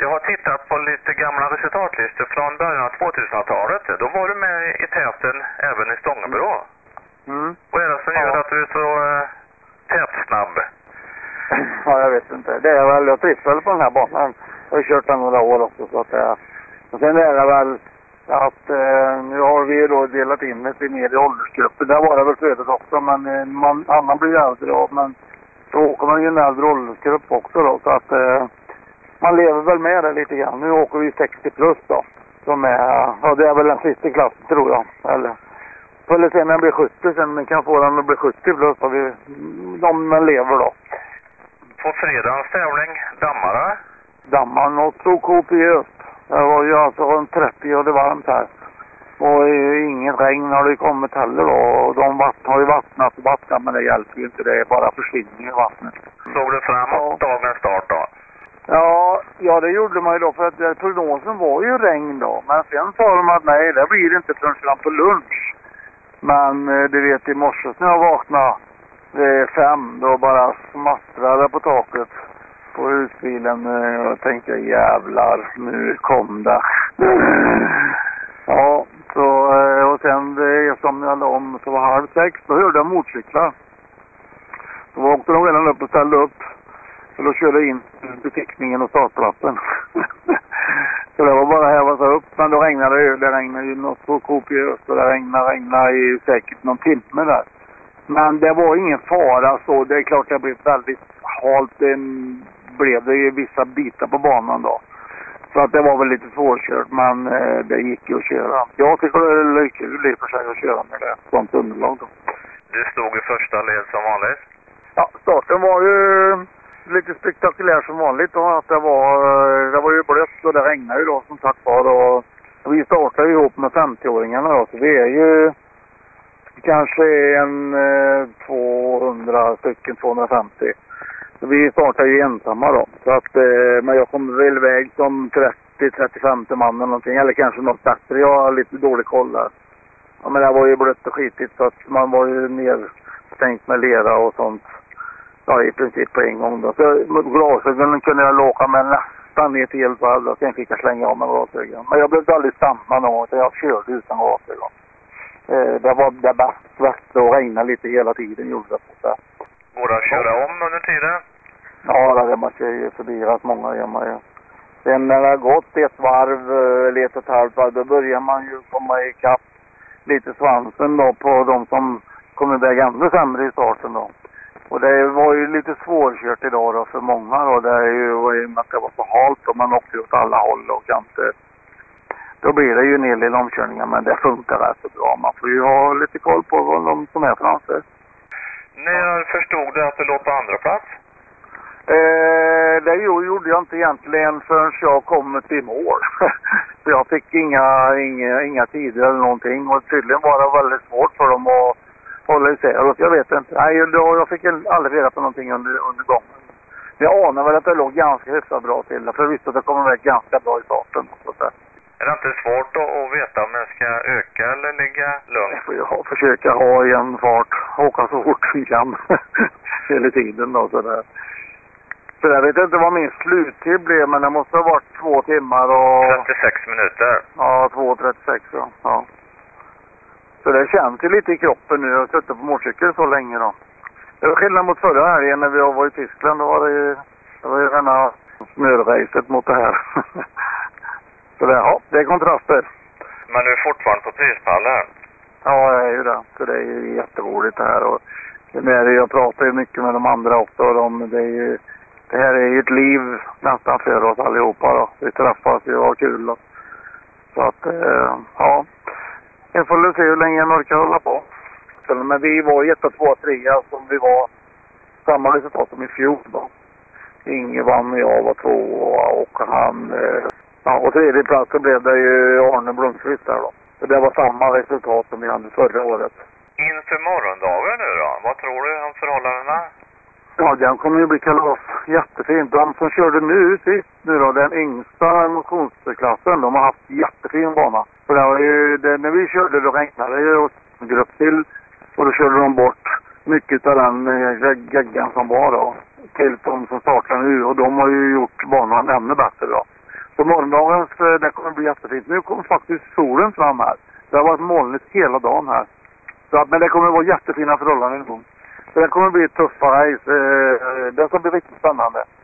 Jag har tittat på lite gamla resultatlistor från början av 2000-talet. Då var du med i täten även i Stångebro. Mm. Vad är det som gör att du är så tätsnabb? Ja, jag vet inte. Det är väl, jag trivs väl på den här banan. Jag har kört den några år också. Så att det, och sen är det väl att nu har vi då delat in det mer i åldersgrupper. Där var det väl flödet också, men annan blir äldre. Och, men så åker man ju en äldre åldersgrupp också då. Så att man lever väl med det lite grann. Nu åker vi 60 plus då. Som är, ja, det är väl den sista klassen tror jag. Eller förr eller senare blir 70, sen kan få den att bli 70 plus. Och vi, de lever då. På fredagens tävling, dammare? Damman och så kopiöst. Det var ju alltså en 30 grader varmt här. Och ingen regn har det kommit heller då. Och de har ju vattnat och vattnat, men det hjälper ju inte. Det är bara försvinning i vattnet. Såg du framåt dagens start då? Ja, det gjorde man ju då för att prognosen var ju regn då. Men sen sa de att nej, det blir inte förrän fram på lunch. Men du vet, i morse när jag vaknade 5 då bara smattrade på taket på husbilen. Jag tänkte jävlar, nu kom det. Ja, så, och sen som jag la om så var 5:30, då hörde jag motorcyklar. Då åkte de redan upp och ställde upp. Så då körde jag in beteckningen och startplatsen. Så det var bara att häva sig upp. Men då regnade det regnade ju något så kopiöst. Och det regnade ju säkert någon timme där. Men det var ingen fara så. Det är klart det blev väldigt halt. Det blev det i vissa bitar på banan då. Så att det var väl lite svårkört. Men det gick ju att köra. Jag tycker det är kul i och för sig att köra med det. Sånt underlag då. Du stod i första led som vanligt? Ja, starten var ju lite spektakulär som vanligt och att det var ju blött och det regnade ju då som sagt var och vi startade ju ihop med 50-åringarna då, så vi är ju kanske 200 stycken, 250. Så vi startade ju ensamma då, så att men jag kom väl iväg som 30-35 man eller någonting, eller kanske något bättre, jag har lite dålig koll där. Ja, men det var ju blött och skitigt så att man var ju nedstängt med lera och sånt. Ja, i princip på en gång då. Så glasögonen kunde jag låka med nästan ner till helt varv och sen fick jag slänga av med glasögonen. Men jag behövde aldrig stanna någon så jag körde utan glasögon. Det var det bäst och regna lite hela tiden gjorde det på det. Går det att köra om under tiden? Ja, det man kör ju förbi rätt många gör man ju. Sen när det har gått ett varv eller ett halvt varv då börjar man ju komma i kapp lite svansen då på de som kommer iväg ännu sämre i starten då. Och det var ju lite svårkört idag då för många då. Det är ju att det var så halt och man åkte åt alla håll och kanter. Då blir det ju en hel del omkörningar men det funkar rätt så bra. Man får ju ha lite koll på de som är framför. När förstod du att du låg på andra plats? Det gjorde jag inte egentligen förrän jag kom till mål. Så jag fick inga tider eller någonting. Och tydligen var det väldigt svårt för dem att hålla isär. Jag vet inte. Nej, jag fick aldrig reda på någonting under gången. Jag anar väl att det låg ganska hyfsat bra till. För jag visste att det kommer vara ganska bra i starten. Är det inte svårt att veta om jag ska öka eller ligga lugnt? Jag får försöka ha en fart. Åka så fort vi kan. Hela tiden då sådär. Så jag vet inte vad min sluttid blev, men det måste ha varit 2 timmar och... 36 minuter. Ja, 2.36 ja. Så det känns ju lite i kroppen nu. Jag har suttit på motorcykel så länge då. Det var skillnad mot förra helgen när vi var i Tyskland. Då var det ju denna snörracet mot det här. Så det är kontraster. Men du är fortfarande på prispallen? Ja, jag är ju det. Så det är ju jätteroligt det här. Och jag pratar ju mycket med de andra också. Det här är ju ett liv nästan för oss allihopa då. Vi träffas ju och har kul då. Så att, ja. Jag får se hur länge jag orkar hålla på. Men vi var 1, 2, 3 som vi var samma resultat som i fjol då. Inge vann, jag var 2 och han... Ja, och tredje plats så blev det ju Arne Blomqvist där då. Så det var samma resultat som vi hade förra året. Inför morgondagen nu då? Vad tror du om förhållandena? Ja, den kommer ju bli kalas. Jättefint. De som körde nu sist nu då, den yngsta motionsklassen, de har haft jättefin bana. För det var ju, när vi körde då regnade det ju och en grupp till. Och då körde de bort mycket av den geggan som var då. Till de som startar nu. Och de har ju gjort banan ännu bättre då. Så morgondagens, det kommer bli jättefint. Nu kommer faktiskt solen fram här. Det har varit molnigt hela dagen här. Så att, men det kommer vara jättefina förhållanden. Så det kommer bli ett tufft race. Det ska bli riktigt spännande.